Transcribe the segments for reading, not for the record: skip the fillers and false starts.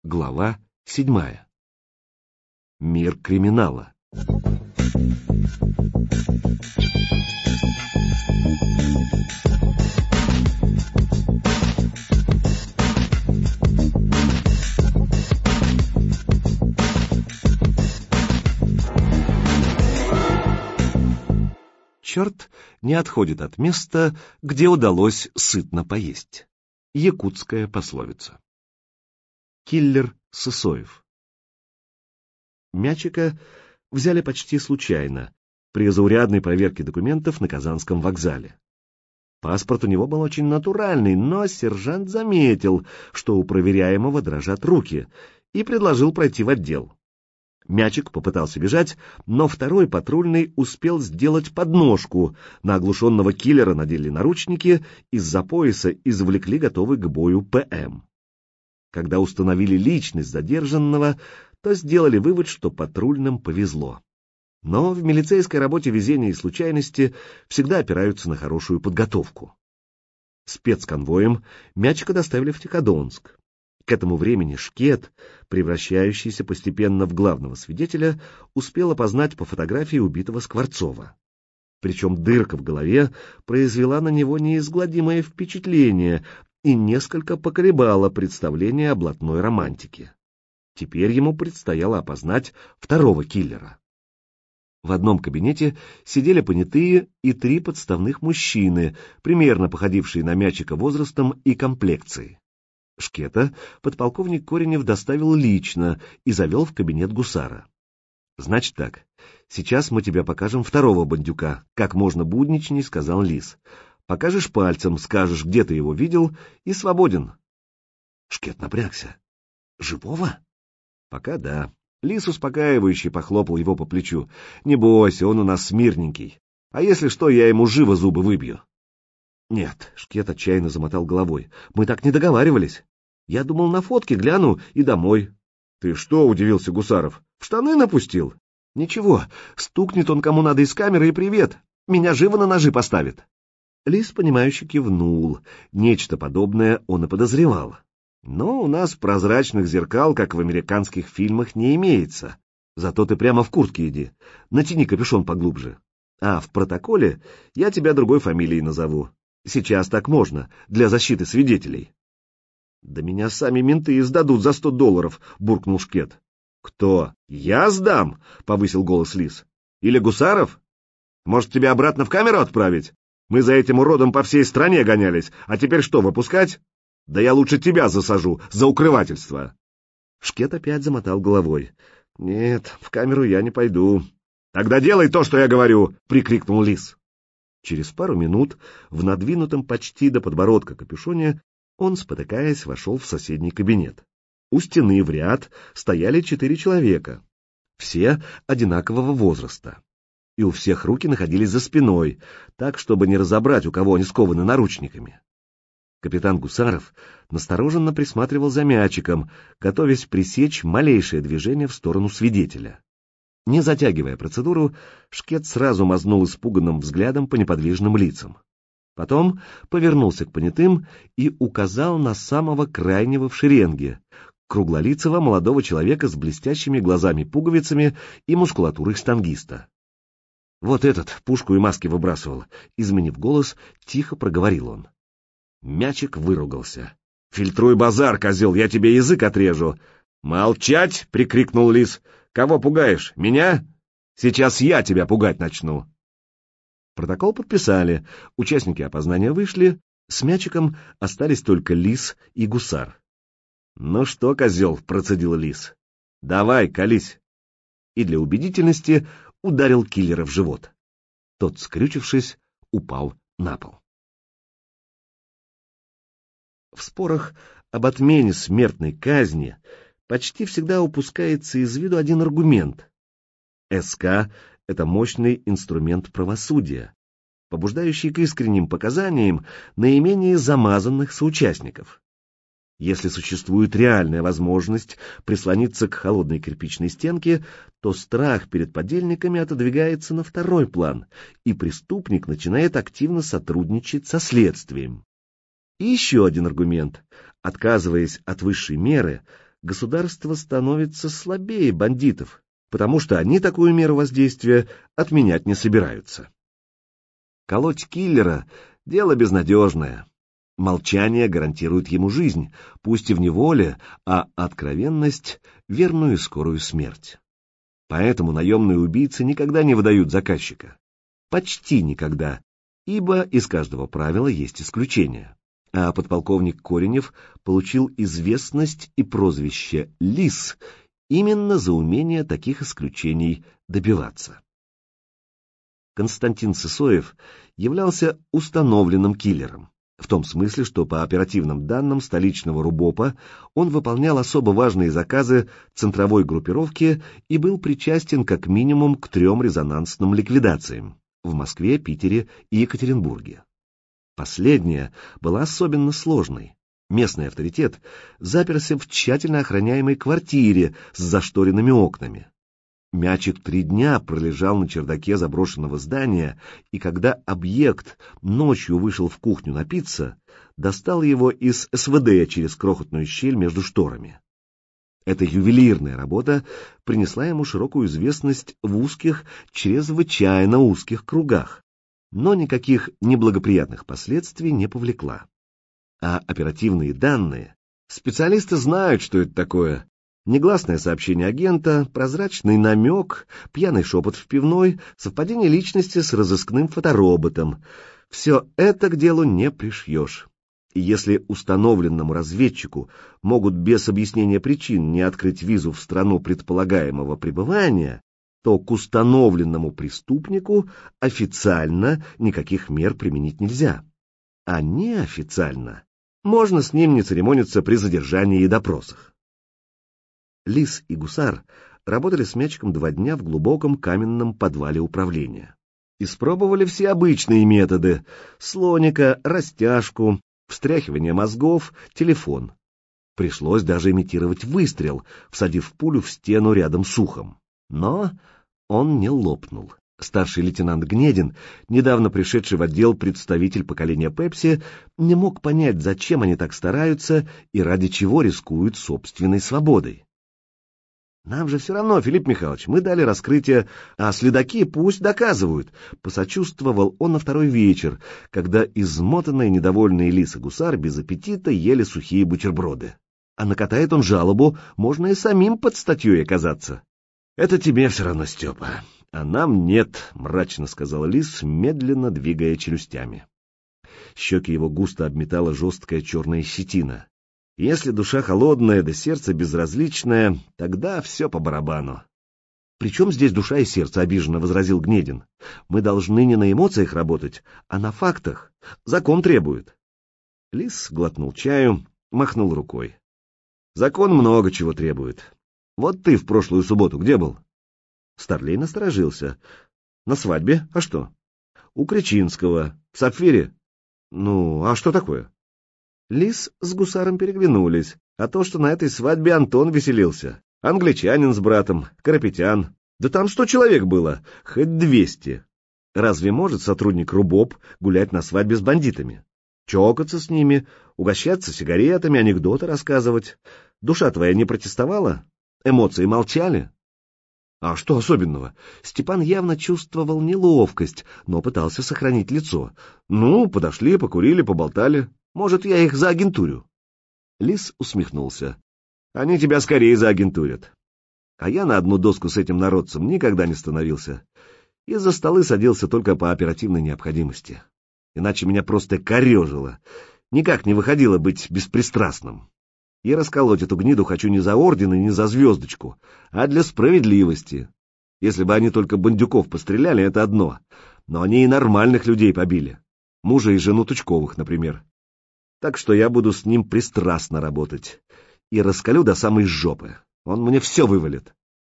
Глава 7. Мир криминала. Черт не отходит от места, где удалось сытно поесть. Якутская пословица. Киллер Сысоев. Мячика взяли почти случайно, при заурядной проверке документов на Казанском вокзале. Паспорт у него был очень натуральный, но сержант заметил, что у проверяемого дрожат руки, и предложил пройти в отдел. Мячик попытался бежать, но второй патрульный успел сделать подножку. На оглушенного киллера надели наручники, из-за пояса извлекли готовый к бою ПМ. Когда установили личность задержанного, то сделали вывод, что патрульным повезло. Но в милицейской работе везение и случайности всегда опираются на хорошую подготовку. Спецконвоем Мячика доставили в Тикадонск. К этому времени Шкет, превращающийся постепенно в главного свидетеля, успел опознать по фотографии убитого Скворцова. Причем дырка в голове произвела на него неизгладимое впечатление и несколько поколебала представление о блатной романтике. Теперь ему предстояло опознать второго киллера. В одном кабинете сидели понятые и 3 подставных мужчины, примерно походившие на Мячика возрастом и комплекцией. Шкета подполковник Коренев доставил лично и завел в кабинет гусара. «Значит так, сейчас мы тебе покажем второго бандюка», — как можно будничней сказал Лис. «Покажешь пальцем, скажешь, где ты его видел, и свободен». Шкет напрягся. «Живого?» «Пока да». Лис успокаивающе похлопал его по плечу. «Не бойся, он у нас смирненький. А если что, я ему живо зубы выбью». «Нет», — Шкет отчаянно замотал головой, — «мы так не договаривались. Я думал, на фотке гляну и домой». «Ты что?» — удивился Гусаров. «В штаны напустил?» «Ничего, стукнет он кому надо из камеры и привет. Меня живо на ножи поставит». Лис, понимающе кивнул. Нечто подобное он и подозревал. «Но у нас прозрачных зеркал, как в американских фильмах, не имеется. Зато ты прямо в куртке иди. Натяни капюшон поглубже. А в протоколе я тебя другой фамилией назову. Сейчас так можно, для защиты свидетелей». «Да меня сами менты издадут за $100, — буркнул Шкет. «Кто? Я сдам?» — повысил голос Лис. «Или Гусаров? Может, тебя обратно в камеру отправить? Мы за этим уродом по всей стране гонялись, а теперь что, выпускать? Да я лучше тебя засажу за укрывательство». Шкет опять замотал головой. «Нет, в камеру я не пойду». «Тогда делай то, что я говорю!» — прикрикнул Лис. Через пару минут в надвинутом почти до подбородка капюшоне он, спотыкаясь, вошел в соседний кабинет. У стены в ряд стояли 4 человека, все одинакового возраста. И у всех руки находились за спиной, так, чтобы не разобрать, у кого они скованы наручниками. Капитан Гусаров настороженно присматривал за Мячиком, готовясь пресечь малейшее движение в сторону свидетеля. Не затягивая процедуру, Шкет сразу мазнул испуганным взглядом по неподвижным лицам. Потом повернулся к понятым и указал на самого крайнего в шеренге, круглолицего молодого человека с блестящими глазами-пуговицами и мускулатурой штангиста. «Вот этот пушку и маски выбрасывал», — изменив голос, тихо проговорил он. Мячик выругался. «Фильтруй базар, козел, я тебе язык отрежу!» «Молчать!» — прикрикнул Лис. «Кого пугаешь? Меня? Сейчас я тебя пугать начну!» Протокол подписали, участники опознания вышли, с Мячиком остались только Лис и Гусар. «Ну что, козел!» — процедил Лис. «Давай, колись!» И для убедительности ударил киллера в живот. Тот, скрючившись, упал на пол. В спорах об отмене смертной казни почти всегда упускается из виду один аргумент. СК — это мощный инструмент правосудия, побуждающий к искренним показаниям наименее замазанных соучастников. Если существует реальная возможность прислониться к холодной кирпичной стенке, то страх перед подельниками отодвигается на второй план, и преступник начинает активно сотрудничать со следствием. И еще один аргумент. Отказываясь от высшей меры, государство становится слабее бандитов, потому что они такую меру воздействия отменять не собираются. Колоть киллера — дело безнадежное. Молчание гарантирует ему жизнь, пусть и в неволе, а откровенность — верную и скорую смерть. Поэтому наемные убийцы никогда не выдают заказчика. Почти никогда, ибо из каждого правила есть исключение. А подполковник Коренев получил известность и прозвище «Лис» именно за умение таких исключений добиваться. Константин Сысоев являлся установленным киллером, в том смысле, что по оперативным данным столичного РУБОПа он выполнял особо важные заказы центровой группировки и был причастен как минимум к 3 резонансным ликвидациям в Москве, Питере и Екатеринбурге. Последняя была особенно сложной. Местный авторитет заперся в тщательно охраняемой квартире с зашторенными окнами. Мячик 3 дня пролежал на чердаке заброшенного здания, и когда объект ночью вышел в кухню напиться, достал его из СВД через крохотную щель между шторами. Эта ювелирная работа принесла ему широкую известность в узких, чрезвычайно узких кругах, но никаких неблагоприятных последствий не повлекла. А оперативные данные, специалисты знают, что это такое. Негласное сообщение агента, прозрачный намек, пьяный шепот в пивной, совпадение личности с разыскным фотороботом. Все это к делу не пришьешь. И если установленному разведчику могут без объяснения причин не открыть визу в страну предполагаемого пребывания, то к установленному преступнику официально никаких мер применить нельзя. А неофициально можно с ним не церемониться при задержании и допросах. Лис и Гусар работали с Мячиком 2 дня в глубоком каменном подвале управления. Испробовали все обычные методы — слоника, растяжку, встряхивание мозгов, телефон. Пришлось даже имитировать выстрел, всадив пулю в стену рядом с ухом. Но он не лопнул. Старший лейтенант Гнедин, недавно пришедший в отдел представитель поколения Пепси, не мог понять, зачем они так стараются и ради чего рискуют собственной свободой. «Нам же все равно, Филипп Михайлович, мы дали раскрытие, а следаки пусть доказывают», — посочувствовал он на 2-й вечер, когда измотанные недовольные Лис и Гусар без аппетита ели сухие бутерброды. А накатает он жалобу, можно и самим под статьей оказаться. «Это тебе все равно, Степа, а нам нет», — мрачно сказал Лис, медленно двигая челюстями. Щеки его густо обметала жесткая черная щетина. Если душа холодная, да сердце безразличное, тогда все по барабану. — Причем здесь душа и сердце? — обиженно возразил Гнедин. — Мы должны не на эмоциях работать, а на фактах. Закон требует. Лис глотнул чаю, махнул рукой. — Закон много чего требует. Вот ты в прошлую субботу где был? Старлей насторожился. — На свадьбе? А что? — У Кричинского. В Сапфире. — Ну, а что такое? Лис с Гусаром переглянулись, а то, что на этой свадьбе Антон веселился. Англичанин с братом, Карапетян. Да там 100 человек было, хоть 200. Разве может сотрудник РУБОП гулять на свадьбе с бандитами? Чокаться с ними, угощаться сигаретами, анекдоты рассказывать. Душа твоя не протестовала? Эмоции молчали? А что особенного? Степан явно чувствовал неловкость, но пытался сохранить лицо. Ну, подошли, покурили, поболтали. Может, я их заагентурю? Лис усмехнулся. Они тебя скорее заагентурят. А я на одну доску с этим народцем никогда не становился. И за столы садился только по оперативной необходимости. Иначе меня просто корежило. Никак не выходило быть беспристрастным. И расколоть эту гниду хочу не за орден и не за звездочку, а для справедливости. Если бы они только бандюков постреляли, это одно. Но они и нормальных людей побили. Мужа и жену Тучковых, например. Так что я буду с ним пристрастно работать. И раскалю до самой жопы. Он мне все вывалит.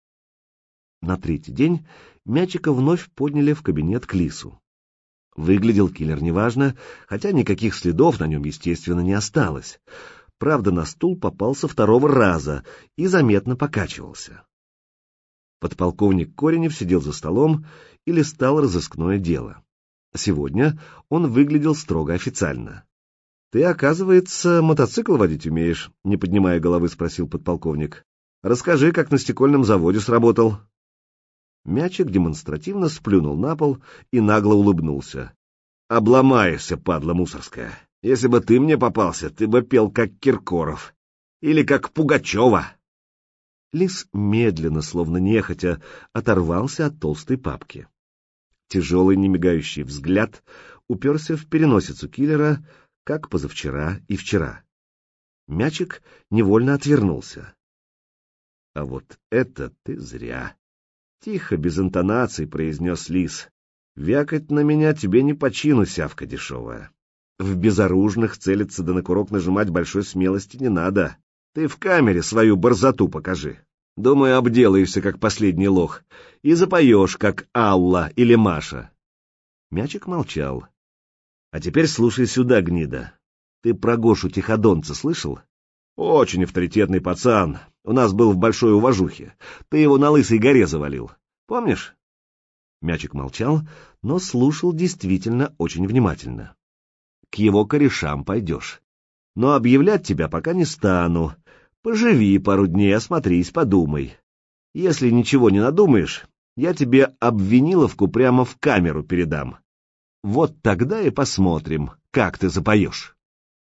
На 3-й день Мячика вновь подняли в кабинет к Лису. Выглядел киллер неважно, хотя никаких следов на нем, естественно, не осталось. Правда, на стул попался 2-го раза и заметно покачивался. Подполковник Коренев сидел за столом и листал разыскное дело. Сегодня он выглядел строго официально. Ты, оказывается, мотоцикл водить умеешь, не поднимая головы, спросил подполковник. Расскажи, как на стекольном заводе сработал. Мячик демонстративно сплюнул на пол и нагло улыбнулся. Обломаешься, падла мусорская. Если бы ты мне попался, ты бы пел, как Киркоров. Или как Пугачева. Лис медленно, словно нехотя, оторвался от толстой папки. Тяжелый, немигающий взгляд уперся в переносицу киллера, как позавчера и вчера. Мячик невольно отвернулся. — А вот это ты зря. Тихо, без интонаций, произнес Лис. Вякать на меня тебе не по чину, сявка дешевая. В безоружных целиться да на курок нажимать большой смелости не надо. Ты в камере свою борзоту покажи. Думаю, обделаешься, как последний лох, и запоешь, как Алла или Маша. Мячик молчал. А теперь слушай сюда, гнида. Ты про Гошу Тиходонца слышал? Очень авторитетный пацан. У нас был в большой уважухе. Ты его на Лысой горе завалил. Помнишь? Мячик молчал, но слушал действительно очень внимательно. К его корешам пойдешь. Но объявлять тебя пока не стану. Поживи пару дней, осмотрись, подумай. Если ничего не надумаешь, я тебе обвиниловку прямо в камеру передам. Вот тогда и посмотрим, как ты запоешь.